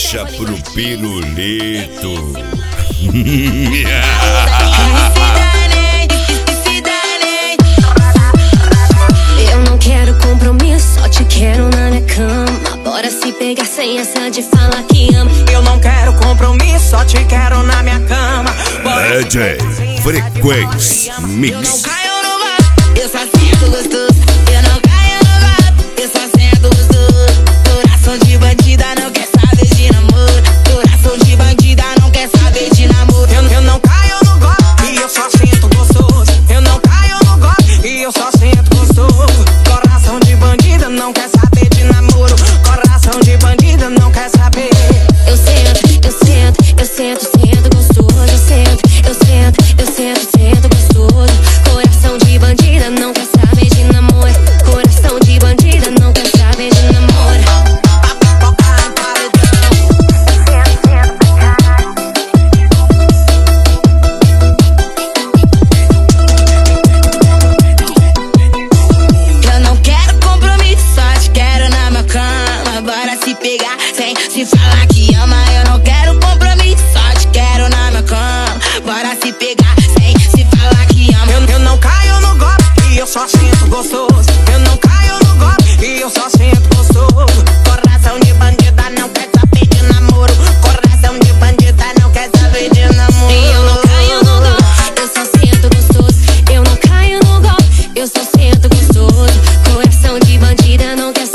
Deixa pro pirulito. Eu não quero compromisso, só te quero na minha cama. Bora se pegar sem essa de falar que ama. Eu não quero compromisso, só te quero na minha cama. Bora DJ Frequência Mix. Eu não caio no golpe, eu só sinto gostoso. Eu não caio no golpe, eu só sinto gostoso. Coração de bandida não quer saber de namoro. Coração de bandida não quer saber de namoro. Eu não caio no golpe e eu só sinto gostoso. Eu não caio no golpe e eu só sinto gostoso. Coração de bandida não quer saber de namoro. Coração de bandida não quer saber. Eu sento, eu sento, eu sento, sento gostoso. Eu sento, eu sento, eu sento, sento gostoso. Coração de bandida não quer saber de namoro. Coração de bandida não quer saber de namoro. Eu não quero compromisso, só te quero na minha cama. Bora se pegar sem se falar que ama. Eu não quero compromisso, só te quero na minha cama. Bora se pegar sem se falar que ama. Eu não caio no golpe e eu só sinto gostoso. Eu não caio no golpe e eu só sinto gostoso. Coração de bandida não quer saber de namoro. Coração de bandida não quer saber de namoro. E eu não caio no golpe, eu só sinto gostoso. Eu não caio no golpe, eu só sinto gostoso. Coração de bandida não quer